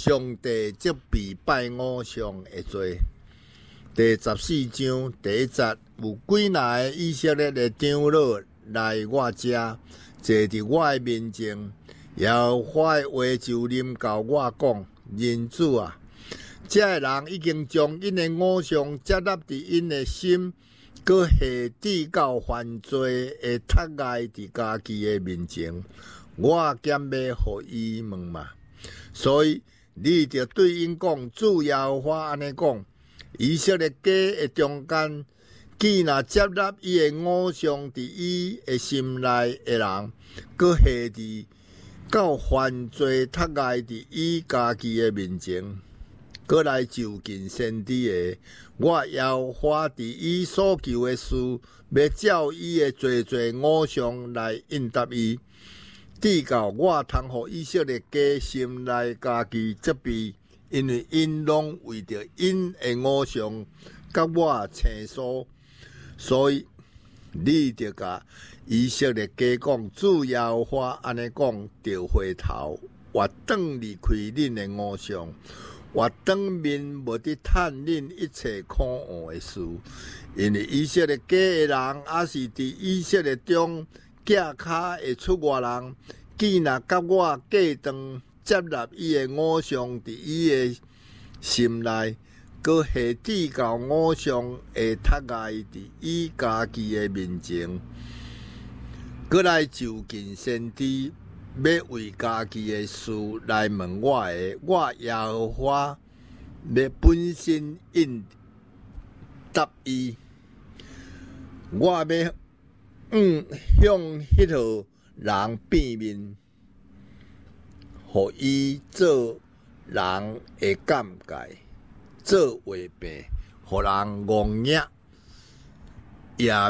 上帝即被拜偶像的罪。第14章第1节，有几若个以色列的长老来我遮，坐伫我的面前，耶和华的话就临到我讲：人子啊，这个人已经将因的偶像接纳伫因的心，搁下置到犯罪的脱害伫家己的面前，我兼要互伊问嘛。所以你着对因讲：主耶和华安尼讲。以色列家的中间，既若接纳伊的偶像伫伊的心内的人，搁下伫到犯罪脱害伫伊家己的面前，搁来就近先知的，我耶和华伫伊所求的事，要照伊的罪偶像来应答伊，直到我通互以色列家心内家己责备。因为因拢为着因的偶像甲我倾诉，所以你着甲以色列家讲：主耶和华安尼讲，着回头，活转离开恁的偶像，活转面无伫趁恁一切可恶的事。因为以色列家的人，也是伫以色列中脚骹会出外人，既若甲我隔断。接纳伊的偶像伫伊的心内，搁下置到偶像的脱害伫伊家己的面前，搁来就近先知，要为家己的事来问我的，我耶和华要本身应答伊，我要向迄号人变面。互伊做人的尴尬，做话病，互人戆眼，也要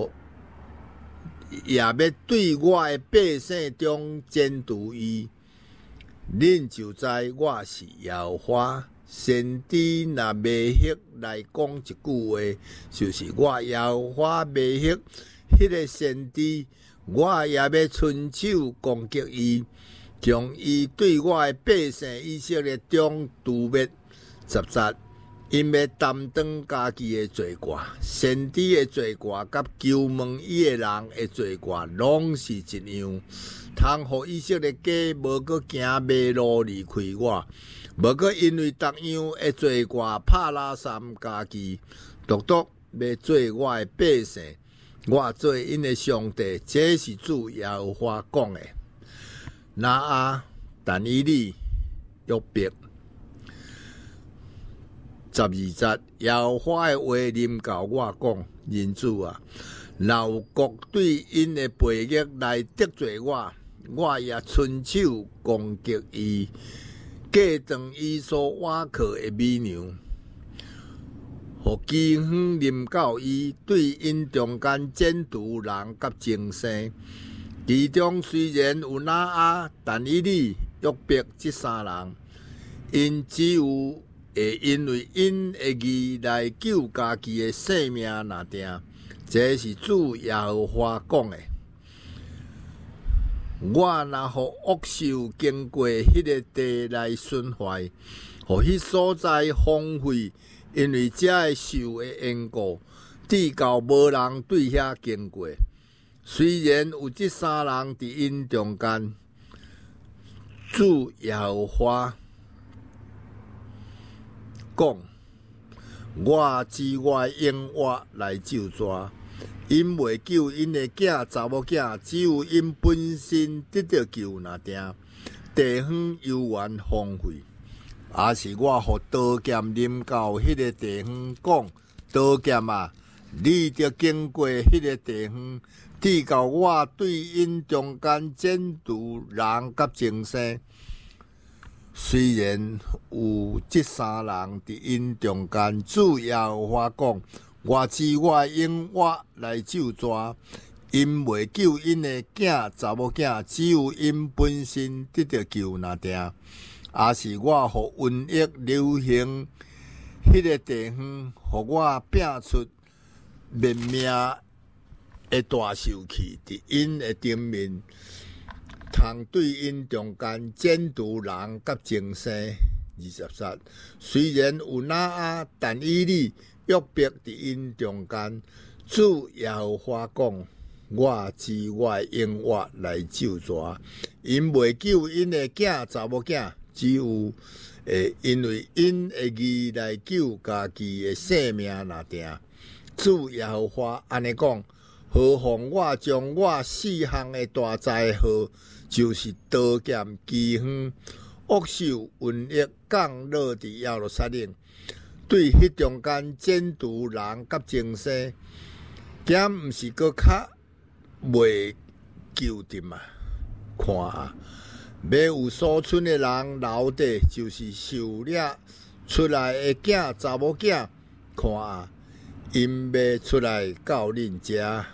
对我的百姓中监督伊。恁就知我是耶和华。先知若未晓来讲一句话，就是我耶和华未晓迄个先知，我也要伸手攻击伊。将伊对我的百姓以色列中诛灭。10节，因要担当家己的罪过，先知的罪过，甲求问伊的人的罪过，拢是一样。通互以色列家无搁行迷路离开我，无搁因为逐样的罪过拍拉三家己，独独要做我的百姓，我做因的上帝。这是主耶和华讲的。拿阿、但以理、约伯12节，耶和华的话临到我讲：人子啊，若有国对因的背逆来得罪我，我也伸手攻击伊，隔断伊所倚靠的美娘，互饥荒临到伊，对因中间剪除人甲精生。其中虽然有拿阿、但以理、约伯这三人，因只有会因为因的义来救家己的性命若定。这是主耶和华讲的。我若互恶兽经过迄个地来损坏，互迄所在荒废，因为遮的兽的缘故，至到无人对遐经过。虽然有这三人伫因中间，主耶和华讲：我指我的永活来救抓，因未救因的囝查某囝，只有因本身得到救若定。地方犹原荒废，也是我互刀剑临到迄个地方，讲：刀剑啊，你着经过迄个地方。至到我对因中间剪除人甲精生，虽然有这三人伫因中间，主耶和华讲：我指我的永活来救抓，因未救因的囝查某囝，只有因本身得到救若定。也是我互瘟疫流行迄个地方，互我拼出灭命的大受气伫因的顶面，通对因中间剪除人甲精生， 23，虽然有拿阿，但以你约伯伫因中间，主耶和华讲：我知我的英话来救蛇，因未救因的囝查某囝，只有因为因的义来救家己的性命若定。主耶和华安尼讲：何况我将我4项的大灾祸，就是刀剑、饥荒、恶兽、瘟疫降落伫耶路撒冷，对迄中间奸毒人甲精生，惊毋是搁较袂救得嘛？看啊，要有所剩的人留底，就是受了出来的囝查某囝，看啊，因要出来到恁遮，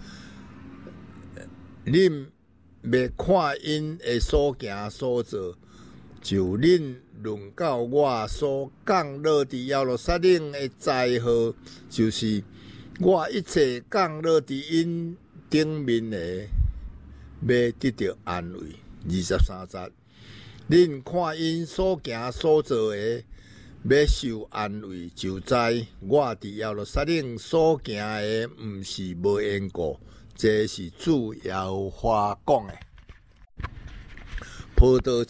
恁要看因的所行所做，就恁论到我所降落伫耶路撒冷的灾祸，就是我一切降落伫因顶面的，要得到安慰。23节，恁看因所行所做的，要受安慰，就知我伫耶路撒冷所行的，毋是无缘故。这是主耶和华讲的。葡萄